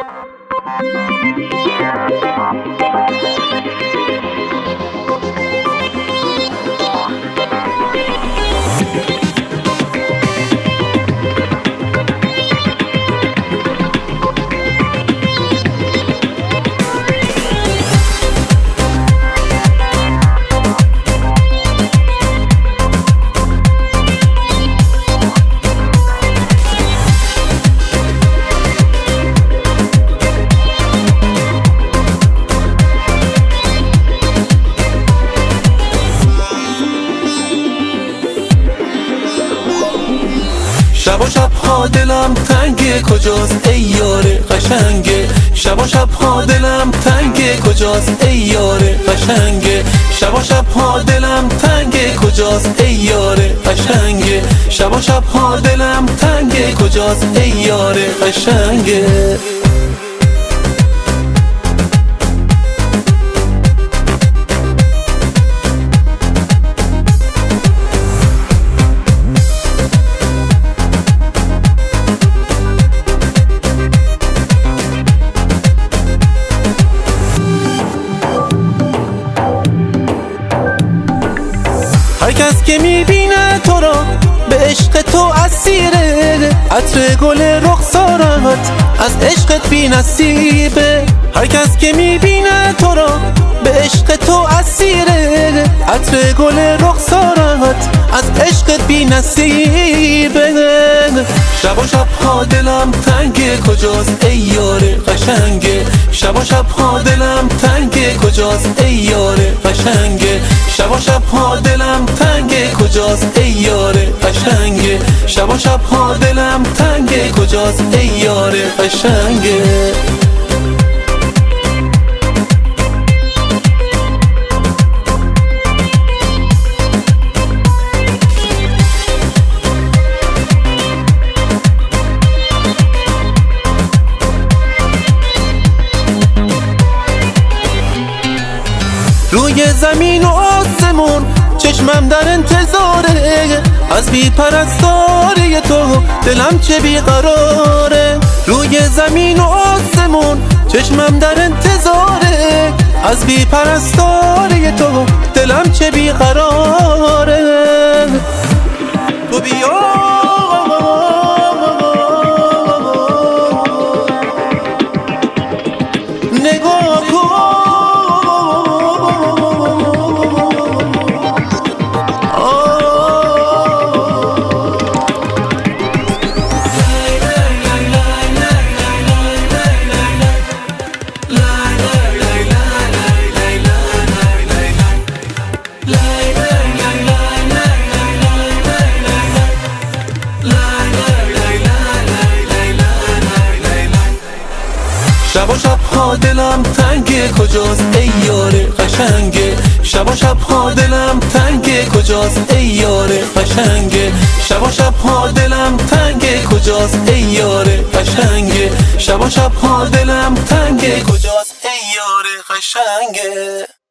شب و شبها دلم تنگه کجاست ای یار قشنگه، شب و شبها دلم تنگه کجاست ای یار قشنگه، شب و شبها دلم تنگه کجاست ای یار قشنگه، شب و شبها دلم تنگه کجاست ای یار قشنگه. هر کس که میبینه تو را به عشق تو اسیره، عطر گل رخسارت از عشقت بی نصیبه. هر کس که میبینه تو را به عشق تو اسیره، عطر گل رخسارت از عشقت بی نصیبه. شب و شبها دلم تنگه کجاست ای یار قشنگه، شب و شبها دلم تنگه کجاست ای یار قشنگه، شب و شبها دلم تنگه کجاست ای یار قشنگه، شب و شبها دلم تنگه کجاست ای یار قشنگه. روی زمین و آسمون چشمم در انتظاره، از بی پرستاری تو دلم چه بیقراره. روی زمین و آسمون چشمم در انتظاره، از بی پرستاری تو دلم چه بیقراره. تو بیا نگاه کن، شب و شبها دلم تنگه کجاست ای یار قشنگه، شب و شبها دلم تنگه کجاست ای یار قشنگه، شب و شبها دلم تنگه کجاست ای یار قشنگه، شب و شبها دلم تنگه کجاست ای یار قشنگه.